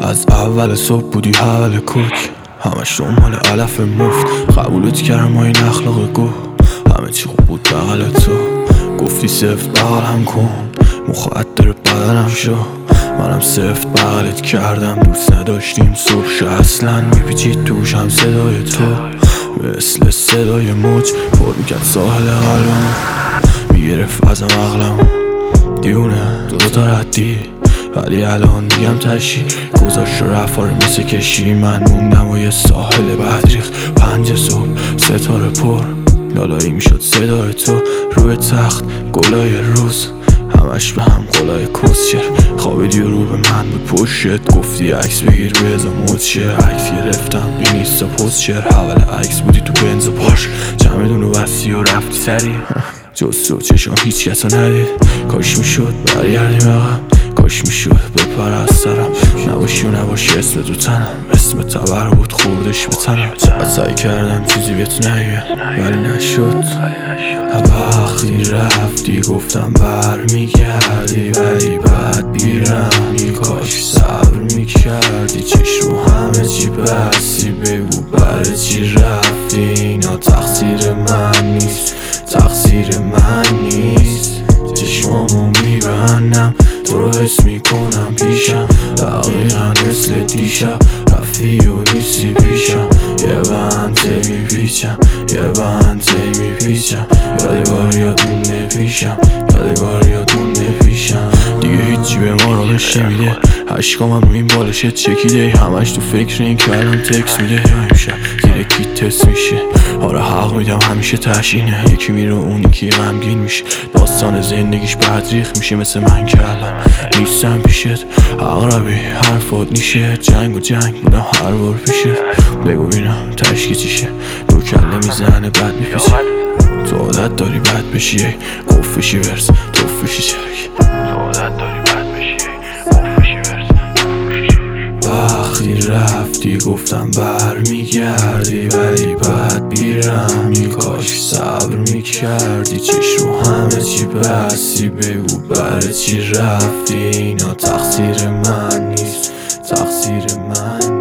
از اول صبح بودی حول کوک، همش دنبال علف مفت. قبولت کردم ما این اخلاق گو، همه چی خوب بود بغل تو. گفتی سفت بغلم کن، مخدر بدنم شو. منم سفت بغلت کردم، دوست نداشتیم صبح اصلا. میپیچید توشم صدای تو، مثل صدای موج پر میکرد ساحل قلبم. میگرفت ازم عقلم، دیونه دوتا ردی. ولی الان میگم تشی، گذاشت رفاره مثل کشی. من موندم و یه ساحل بدریخ، 5 صبح ستاره پر. لالایی میشد صدای تو روی تخت، گلای روز همش به هم قلای کسچر. خوابیدی و رو به من به پشت، گفتی عکس بگیر بزا مچه. عکس گرفتم این نیستا پست شر، حول عکس بودی تو بنز و پاش. چمدون و بستی و رفتی سری، جز تو چشم هیچ کسا ندید. کاش میشد برگردیم عقب، کاش میشد بپر از سرم. نباشی و نباشی اسم تو تنم، اسم تبر بود خوردش به تنم. سعی کردم چیزی بهت نگم ولی نشد. وقتی رفتی گفتم برمیگردی، ولی بعد بیرم کاش صبر میکردی. چشم همه چی بستی، بگو برای چی رفتی. اینا تقصیر من نیست، تقصیر من نیست. چشمامو میبندم تو رو حس میکنم پیشم، دقیقا مثل دیشب. رفتی و نیستی پیشم، یه بنده میپیچم، یه بنده میپیچم. یادگاریاتون نپیشم، یادگاریاتون نپیشم. دیگه هیچی به ما رو نمیده، عشقام هم رو این بالشت چکیده. همش تو فکر این که الان تکس میده. امشب زیر کی تست میشه، آره حق میدم همیشه تشینه. یکی میره اون یکی غمگین میشه، داستان زندگیش بدریخ میشه. مثل من که الان نیستم پیشت، اقربی حرفات نیشه. جنگ و جنگ بودم هر بار پیشه. بگو بینم تشکی چیشه، دو کله میزنه بد میپیچه. تو عادت داری بد بشی، قفشی ورز توفشی چرک. تو عادت داری بد بشی، قفشی ورز توفشی چرک. وقتی رفتی گفتم برمیگردی، ولی بعد بیرم کاش صبر میکردی. چشم همه چی بستی، بگو برای چی رفتی. اینا تقصیر من نیست، تقصیر من